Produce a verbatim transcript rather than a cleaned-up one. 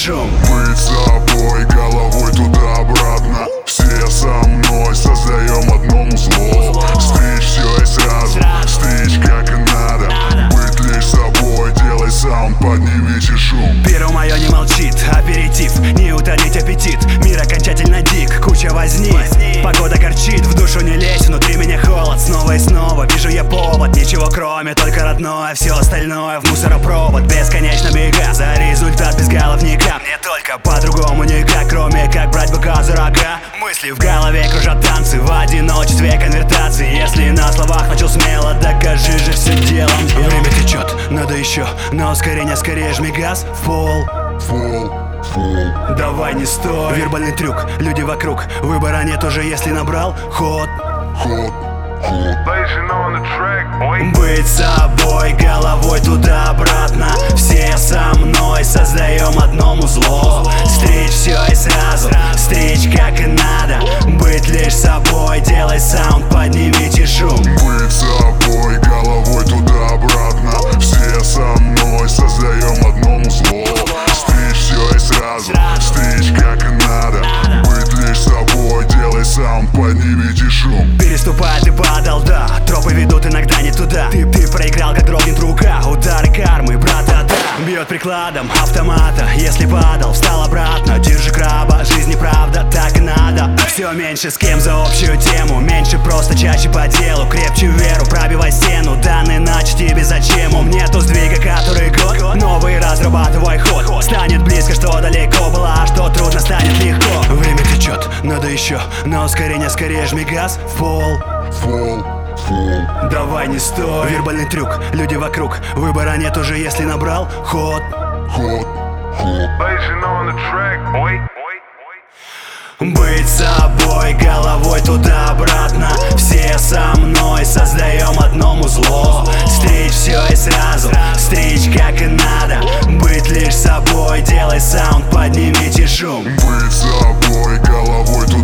шум. Быть собой, головой туда-обратно. Все со мной создаем одно музло. Стричь все и сразу, стричь как и надо. Быть лишь собой, делай саунд, поднимите шум. Перо мое не молчит, аперитив, не утолить аппетит. Мир окончательно дик, куча возни. Погода горчит, в душу не лезь, внутри меня холод. Снова и снова вижу я повод. Ничего кроме, только родное. Все остальное в мусоропровод. Бесконечно бега за результат без головника. Мне только по-другому никак, кроме как брать быка за рога. Мысли в голове кружат танцы в одиночестве конвертации. Если на словах начал смело, докажи же все делом. Время течет, надо еще на ускорение, скорее жми газ в пол. Фол, фол. Давай не стой. Вербальный трюк, люди вокруг. Выбора нет уже, если набрал ход. Ход, ход. Быть собой, головой туда-обратно. Все со мной создаем одно музло. Стричь все и сразу, стричь как и надо. Быть лишь собой, делай саунд, поднимите шум. Быть собой, головой туда-обратно. Все со мной создаем одно музло. Стричь все и сразу, стричь как и надо. Быть лишь собой, делай саунд, поднимите шум. Переступай, ты падал, да. Тропы ведут иногда не туда. Ты, ты проиграл, как дрогнет рука. Удары кармы, брата, да. Бьет прикладом автомата. Если падал, встал обратно. Держи краба, жизнь неправда, так и надо. Все меньше с кем за общую тему. Меньше просто, чаще по делу. Крепче веру, пробивай стену. Данные иначе тебе зачем? У нету сдвига, который год. Новый разрабатывай ход. Станет близко, что далеко было, а что трудно, станет легко. Время течет, надо еще на ускорение, скорее жми газ в пол. Фол, фол. Давай не стой. Вербальный трюк, люди вокруг. Выбора нет уже, если набрал ход. Ход, ход. Быть собой, головой туда-обратно. Все со мной создаем одно музло. Стричь все и сразу, стричь как и надо. Быть лишь собой, делай саунд, поднимите шум. Быть собой, головой